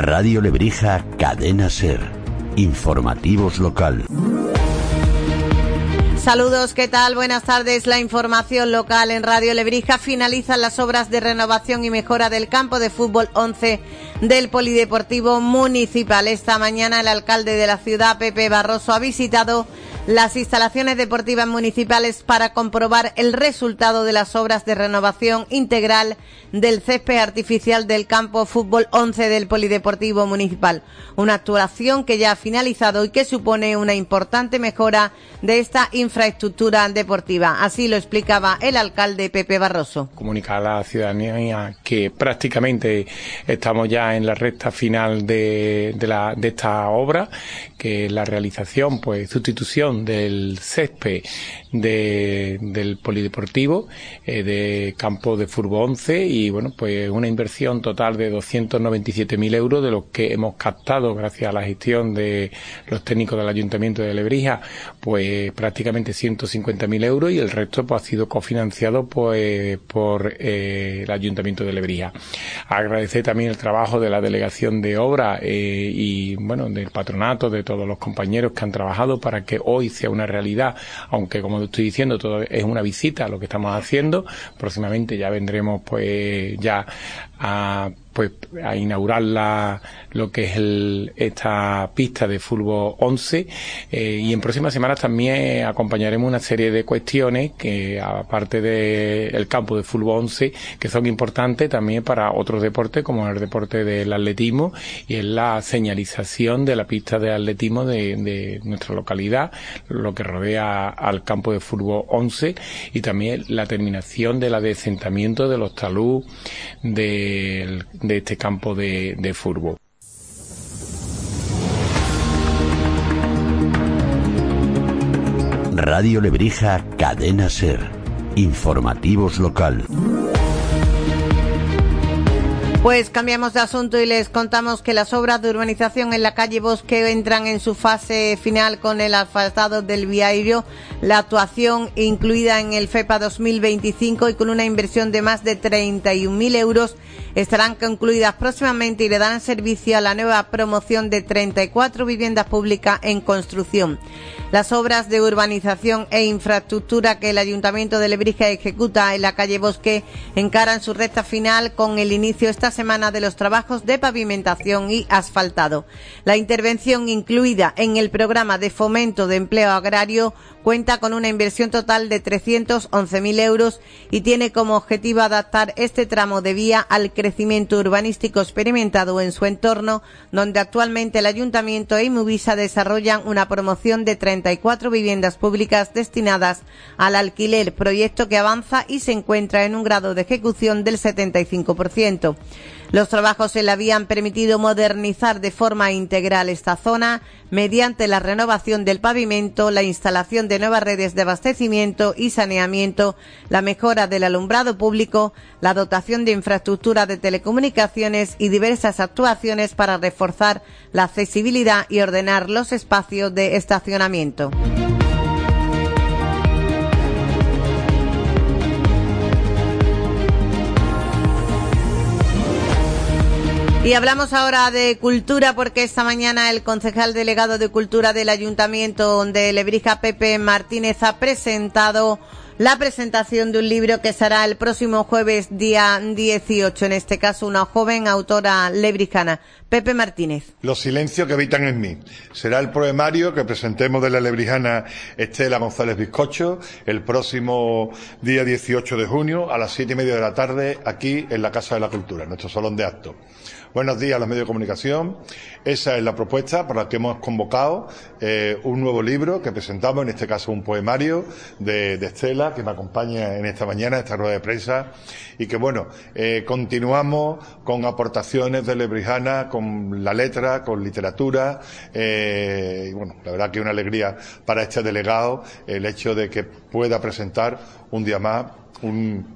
Radio Lebrija, Cadena Ser. Informativos local. Saludos, ¿qué tal? Buenas tardes. La información local en Radio Lebrija. Finalizan las obras de renovación y mejora del campo de fútbol 11 del Polideportivo Municipal. Esta mañana el alcalde de la ciudad, Pepe Barroso, ha visitado las instalaciones deportivas municipales para comprobar el resultado de las obras de renovación integral del césped artificial del campo fútbol 11 del Polideportivo Municipal. Una actuación que ya ha finalizado y que supone una importante mejora de esta infraestructura deportiva. Así lo explicaba el alcalde Pepe Barroso. Comunicar a la ciudadanía que prácticamente estamos ya en la recta final de esta obra, que la realización, sustitución del césped del Polideportivo de campo de fútbol 11 y una inversión total de 297.000 euros, de los que hemos captado gracias a la gestión de los técnicos del Ayuntamiento de Lebrija prácticamente 150.000 euros, y el resto ha sido cofinanciado por el Ayuntamiento de Lebrija. Agradecer también el trabajo de la delegación de obra del patronato, de todos los compañeros que han trabajado para que hoy sea una realidad, aunque como estoy diciendo todo es una visita lo que estamos haciendo. Próximamente ya vendremos a inaugurar lo que es esta pista de fútbol 11, y en próximas semanas también acompañaremos una serie de cuestiones que, aparte del campo de fútbol 11, que son importantes también para otros deportes, como el deporte del atletismo, y es la señalización de la pista de atletismo de nuestra localidad, lo que rodea al campo de fútbol 11, y también la terminación del adesentamiento de los talud de este campo de fútbol. Radio Lebrija, Cadena Ser. Informativos local. Pues cambiamos de asunto y les contamos que las obras de urbanización en la calle Bosque entran en su fase final con el asfaltado del viario, la actuación incluida en el FEPA 2025 y con una inversión de más de 31.000 euros estarán concluidas próximamente y le darán servicio a la nueva promoción de 34 viviendas públicas en construcción. Las obras de urbanización e infraestructura que el Ayuntamiento de Lebrija ejecuta en la calle Bosque encaran su recta final con el inicio esta semana de los trabajos de pavimentación y asfaltado. La intervención incluida en el programa de fomento de empleo agrario cuenta con una inversión total de 311.000 euros y tiene como objetivo adaptar este tramo de vía al crecimiento urbanístico experimentado en su entorno, donde actualmente el Ayuntamiento e Inmovisa desarrollan una promoción de 34 viviendas públicas destinadas al alquiler, proyecto que avanza y se encuentra en un grado de ejecución del 75%. Los trabajos se le habían permitido modernizar de forma integral esta zona mediante la renovación del pavimento, la instalación de nuevas redes de abastecimiento y saneamiento, la mejora del alumbrado público, la dotación de infraestructura de telecomunicaciones y diversas actuaciones para reforzar la accesibilidad y ordenar los espacios de estacionamiento. Y hablamos ahora de cultura, porque esta mañana el concejal delegado de Cultura del Ayuntamiento de Lebrija, Pepe Martínez, ha presentado la presentación de un libro que será el próximo jueves, día 18, en este caso una joven autora lebrijana. Pepe Martínez. Los silencios que habitan en mí. Será el poemario que presentemos de la lebrijana Estela González Bizcocho el próximo día 18 de junio a las 7:30 de la tarde, aquí en la Casa de la Cultura, en nuestro salón de actos. Buenos días a los medios de comunicación. Esa es la propuesta por la que hemos convocado un nuevo libro que presentamos, en este caso un poemario de Estela, que me acompaña en esta mañana, en esta rueda de prensa, y que continuamos con aportaciones de lebrijana, con la letra, con literatura, y la verdad que es una alegría para este delegado el hecho de que pueda presentar un día más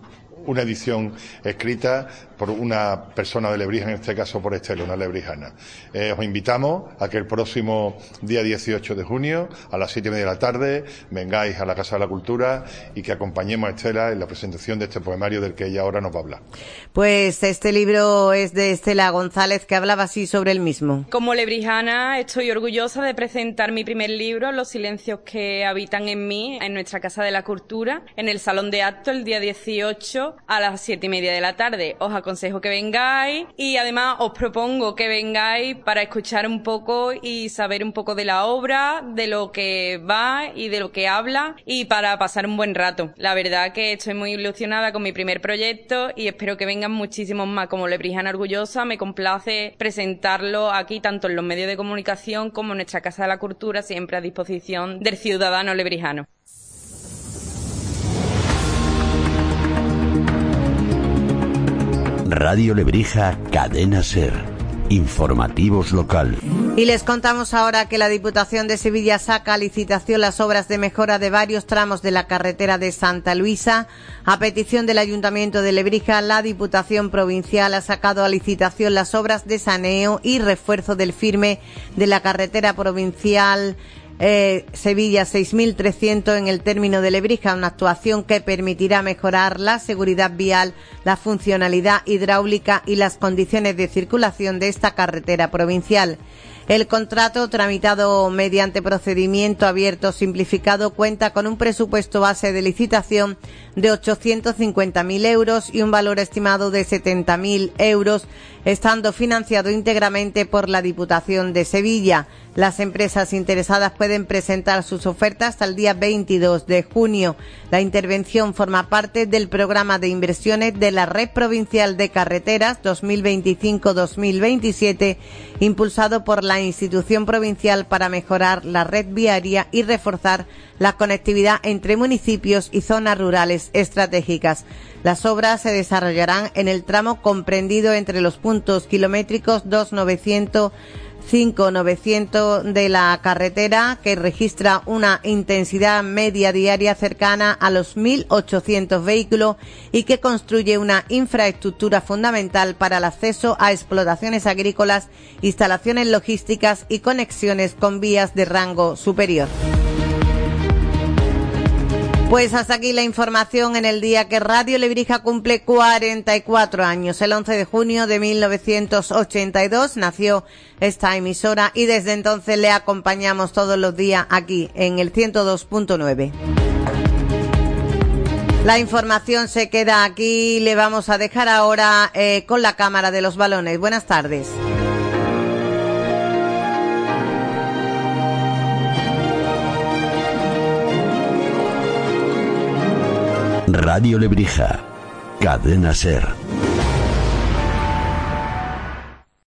una edición escrita por una persona de Lebrija, en este caso por Estela, una lebrijana. Os invitamos a que el próximo día 18 de junio, a las 7:30 de la tarde, vengáis a la Casa de la Cultura y que acompañemos a Estela en la presentación de este poemario del que ella ahora nos va a hablar. Pues este libro es de Estela González, que hablaba así sobre el mismo. Como lebrijana estoy orgullosa de presentar mi primer libro, Los silencios que habitan en mí, en nuestra Casa de la Cultura, en el Salón de Actos, el día 18 a las 7:30 de la tarde. Os aconsejo que vengáis y además os propongo que vengáis para escuchar un poco y saber un poco de la obra, de lo que va y de lo que habla, y para pasar un buen rato. La verdad que estoy muy ilusionada con mi primer proyecto y espero que vengan muchísimos más. Como lebrijana orgullosa me complace presentarlo aquí tanto en los medios de comunicación como en nuestra Casa de la Cultura, siempre a disposición del ciudadano lebrijano. Radio Lebrija, Cadena SER. Informativos local. Y les contamos ahora que la Diputación de Sevilla saca a licitación las obras de mejora de varios tramos de la carretera de Santa Luisa. A petición del Ayuntamiento de Lebrija, la Diputación Provincial ha sacado a licitación las obras de saneo y refuerzo del firme de la carretera provincial Sevilla 6300 en el término de Lebrija, una actuación que permitirá mejorar la seguridad vial, la funcionalidad hidráulica y las condiciones de circulación de esta carretera provincial. El contrato, tramitado mediante procedimiento abierto simplificado, cuenta con un presupuesto base de licitación de 850.000 euros y un valor estimado de 70.000 euros, estando financiado íntegramente por la Diputación de Sevilla. Las empresas interesadas pueden presentar sus ofertas hasta el día 22 de junio. La intervención forma parte del programa de inversiones de la Red Provincial de Carreteras 2025-2027, impulsado por la institución provincial para mejorar la red viaria y reforzar la conectividad entre municipios y zonas rurales estratégicas. Las obras se desarrollarán en el tramo comprendido entre los puntos kilométricos 2900 5.900 de la carretera, que registra una intensidad media diaria cercana a los 1.800 vehículos y que construye una infraestructura fundamental para el acceso a explotaciones agrícolas, instalaciones logísticas y conexiones con vías de rango superior. Pues hasta aquí la información en el día que Radio Lebrija cumple 44 años. El 11 de junio de 1982 nació esta emisora y desde entonces le acompañamos todos los días aquí en el 102.9. La información se queda aquí. Le vamos a dejar ahora con la cámara de los balones. Buenas tardes. Radio Lebrija, Cadena SER.